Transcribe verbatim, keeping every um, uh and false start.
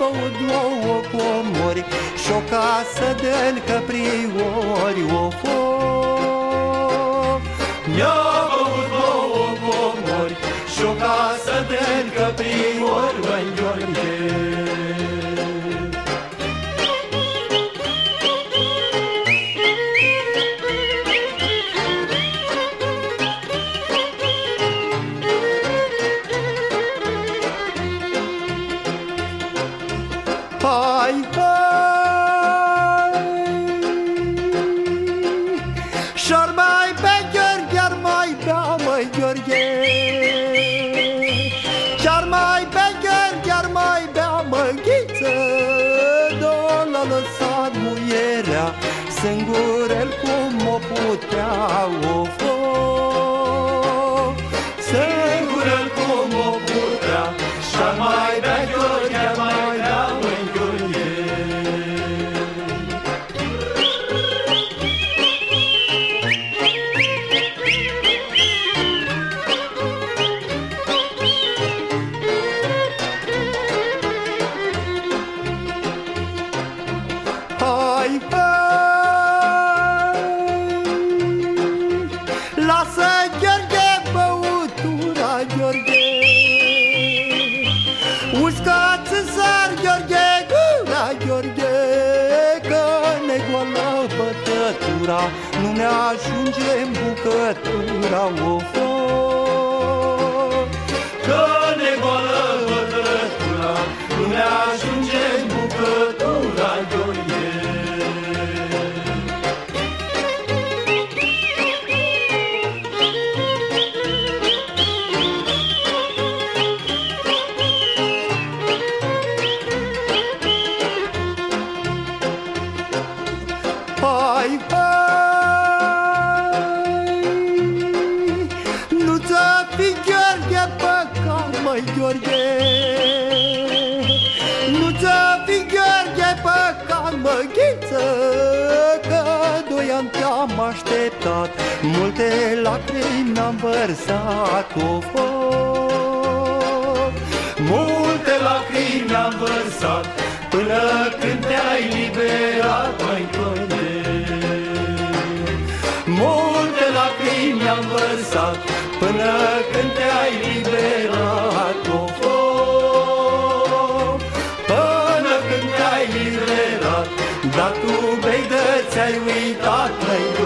băut două comori și-o casă de-n căpriori, of, of. Mi-a băut două comori și-o casă de-n căpriori, măi Gheorghe. Hai, hai, și-ar mai bea Gheorghe, ar mai bea, măi Gheorghe. Și-ar mai bea Gheorghe, ar mai bea, măghiță. Dar l-a lăsat muierea singurel cum o putea, of, of. Singurel cum o putea și-ar mai bea Gheorghe, ar mai bea, măi Gheorghe. Hai, hai, lasă Gheorghe băutura, Gheorghe. Uscați în sar, Gheorghe, gura, Gheorghe, că ne goală bătătura, nu ne ajunge în bucătura, of, of. Că ne goală bătătura, nu ne ajunge în bucătura, Gheorghe. Hai, hai, nu ți-a fi Gheorghe păcat, măi Gheorghe. Nu ți-a fi Gheorghe păcat, măghiță, că doi ani te-am așteptat, multe lacrimi am vărsat, of, of. Multe lacrimi am vărsat până când te-ai liberat, măi Gheorghe. Multe lacrimi am vărsat până când te-ai liberat, of, of. Până când te-ai liberat, dar tu, bei, de ți-ai uitat, măi